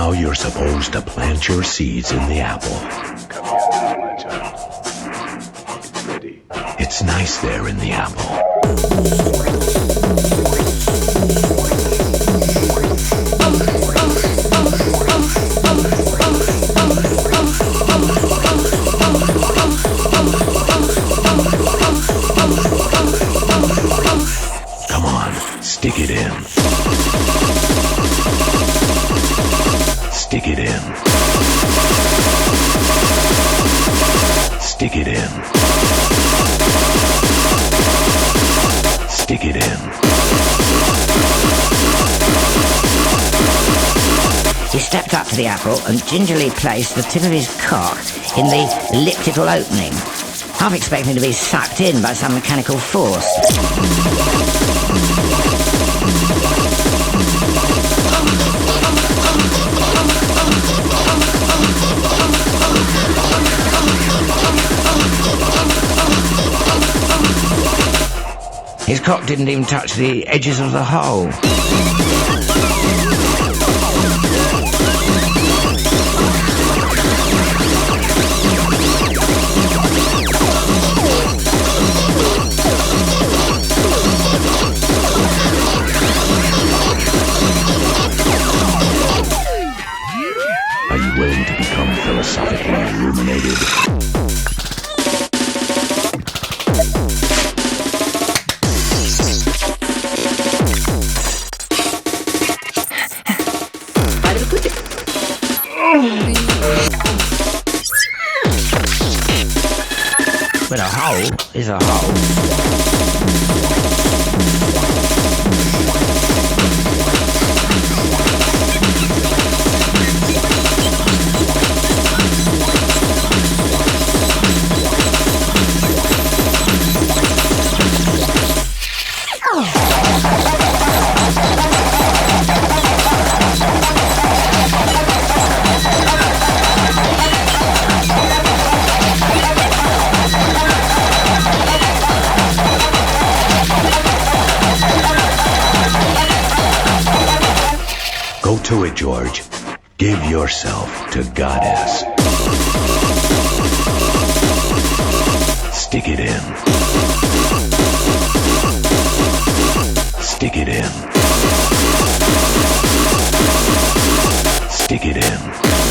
Now you're supposed to plant your seeds in the apple. Come here, my child. It's ready. It's nice there in the apple. Come on, stick it in. Stick it in. Stick it in. Stick it in. He stepped up to the apple and gingerly placed the tip of his cock in the lipped little opening, half expecting to be sucked in by some mechanical force. His cock didn't even touch the edges of the hole. Are you willing to become philosophically illuminated? But a hole is a hole. Go to it, George. Give yourself to Goddess. Stick it in. Stick it in. Stick it in.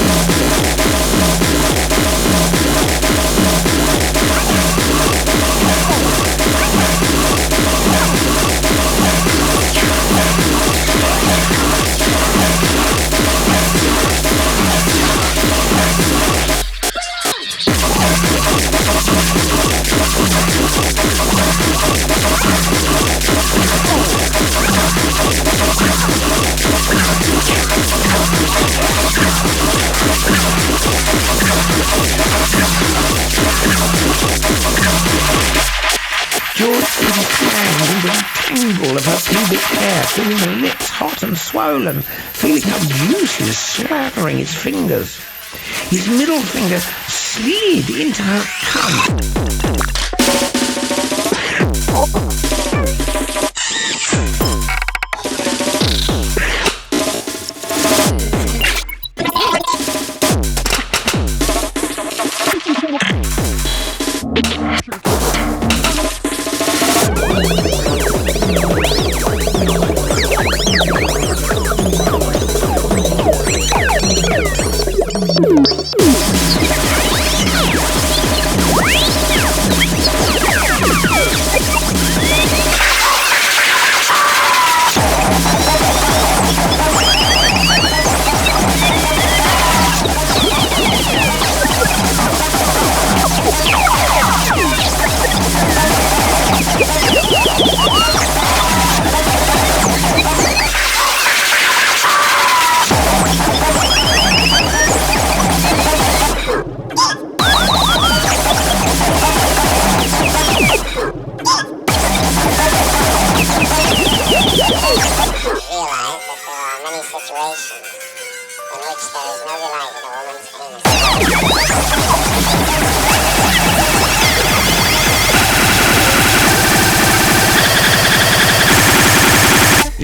George put his hand into the tangle of her pubic hair, feeling her lips hot and swollen, feeling how juices slathering his fingers. His middle finger slid into her cunt.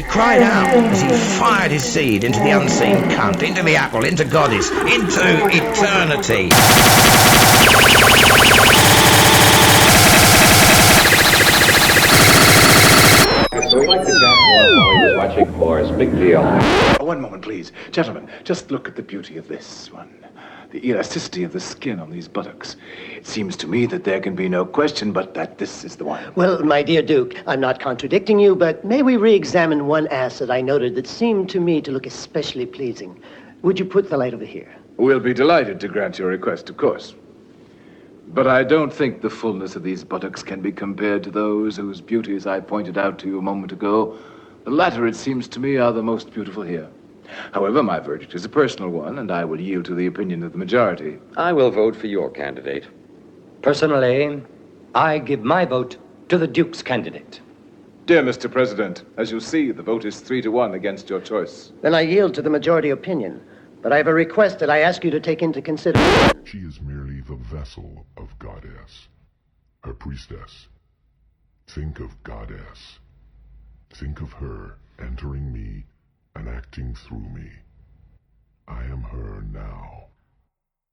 He cried out as he fired his seed into the unseen cunt, into the apple, into Goddess, into eternity. So we'd like to jump one while he was watching Boris. Big deal. One moment, please. Gentlemen, just look at the beauty of this one. The elasticity of the skin on these buttocks. It seems to me that there can be no question but that this is the one. Well, my dear Duke, I'm not contradicting you, but may we re-examine one ass that I noted that seemed to me to look especially pleasing? Would you put the light over here? We'll be delighted to grant your request, of course. But I don't think the fullness of these buttocks can be compared to those whose beauties I pointed out to you a moment ago. The latter, it seems to me, are the most beautiful here. However, my verdict is a personal one, and I will yield to the opinion of the majority. I will vote for your candidate. Personally, I give my vote to the Duke's candidate. Dear Mr. President, as you see, the vote is 3-1 against your choice. Then I yield to the majority opinion. But I have a request that I ask you to take into consideration. She is merely the vessel of Goddess, her priestess. Think of Goddess. Think of her entering me and acting through me. I am her now.